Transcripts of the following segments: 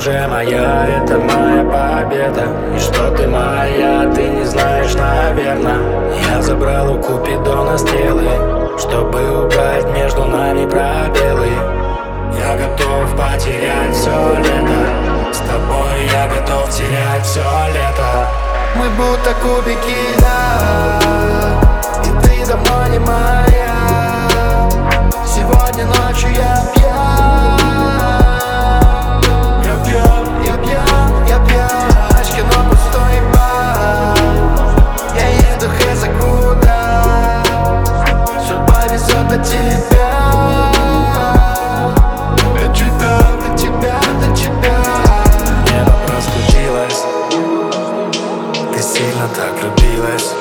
уже моя, это моя победа. И что ты моя, ты не знаешь, наверное. Я забрал у Купидона стрелы, чтобы убрать между нами пробелы. Я готов потерять все лето, с тобой я готов терять все лето. Мы будто кубики льда, и ты давно не моя. Сегодня ночью я пьян. Я пьян, но пустой бар. Я еду хз куда, судьба везет до тебя. До тебя, до тебя, до тебя. Небо раскрутилось, ты сильно так влюбилась.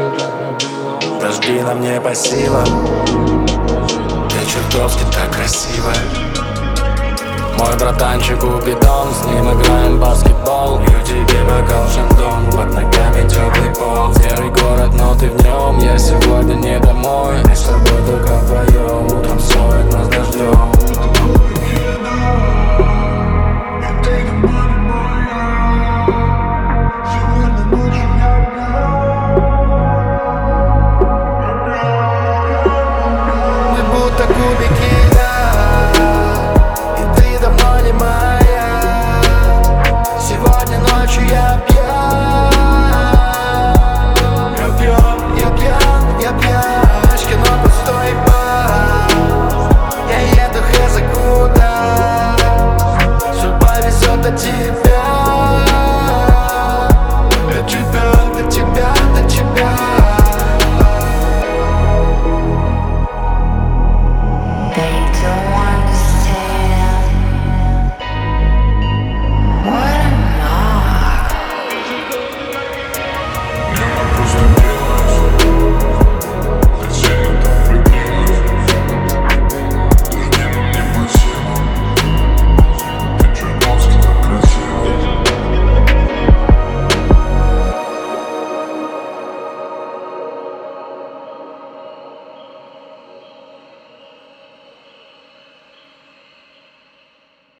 Дожди нам не по силам, ты чертовски так красивая. Мой братанчик Купидон, с ним играем в баскетбол. Лью тебе бокал шандон, под ногами теплый пол. Серый город, но ты в нем, я сегодня не домой. Мы с тобой только вдвоем, утром